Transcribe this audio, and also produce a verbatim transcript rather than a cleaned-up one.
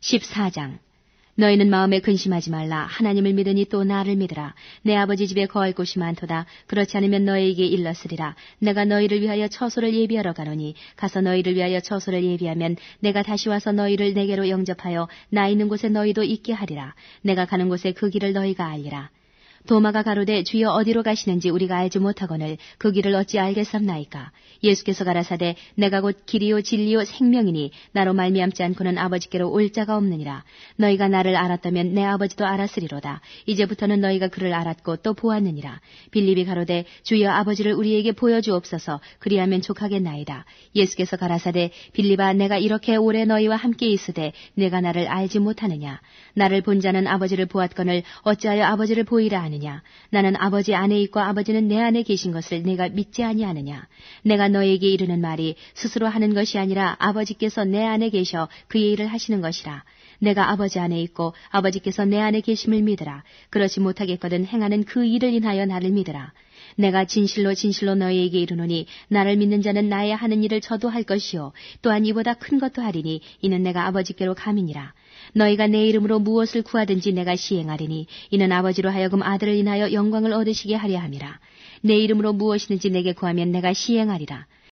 십사 장. 너희는 마음에 근심하지 말라. 하나님을 믿으니 또 나를 믿으라. 내 아버지 집에 거할 곳이 많도다. 그렇지 않으면 너희에게 일렀으리라. 내가 너희를 위하여 처소를 예비하러 가노니 가서 너희를 위하여 처소를 예비하면 내가 다시 와서 너희를 내게로 영접하여 나 있는 곳에 너희도 있게 하리라. 내가 가는 곳에 그 길을 너희가 알리라. 도마가 가로되 주여 어디로 가시는지 우리가 알지 못하거늘 그 길을 어찌 알겠삼나이까. 예수께서 가라사대 내가 곧 길이요 진리요 생명이니 나로 말미암지 않고는 아버지께로 올 자가 없느니라. 너희가 나를 알았다면 내 아버지도 알았으리로다. 이제부터는 너희가 그를 알았고 또 보았느니라. 빌립이 가로되 주여 아버지를 우리에게 보여주옵소서. 그리하면 족하겠나이다. 예수께서 가라사대 빌립아 내가 이렇게 오래 너희와 함께 있으되 내가 나를 알지 못하느냐. 나를 본 자는 아버지를 보았거늘 어찌하여 아버지를 보이라 하느냐. 나는 아버지 안에 있고 아버지는 내 안에 계신 것을 내가 믿지 아니하느냐. 내가 너에게 이르는 말이 스스로 하는 것이 아니라 아버지께서 내 안에 계셔 그의 일을 하시는 것이라. 내가 아버지 안에 있고 아버지께서 내 안에 계심을 믿으라. 그렇지 못하겠거든 행하는 그 일을 인하여 나를 믿으라. 내가 진실로 진실로 너희에게 이르노니 나를 믿는 자는 나의 하는 일을 저도 할 것이요 또한 이보다 큰 것도 하리니 이는 내가 아버지께로 감이니라. 너희가 내 이름으로 무엇을 구하든지 내가 시행하리니 이는 아버지로 하여금 아들을 인하여 영광을 얻으시게 하려 함이라. 내 이름으로 무엇이든지 내게 구하면 내가 시행하리라.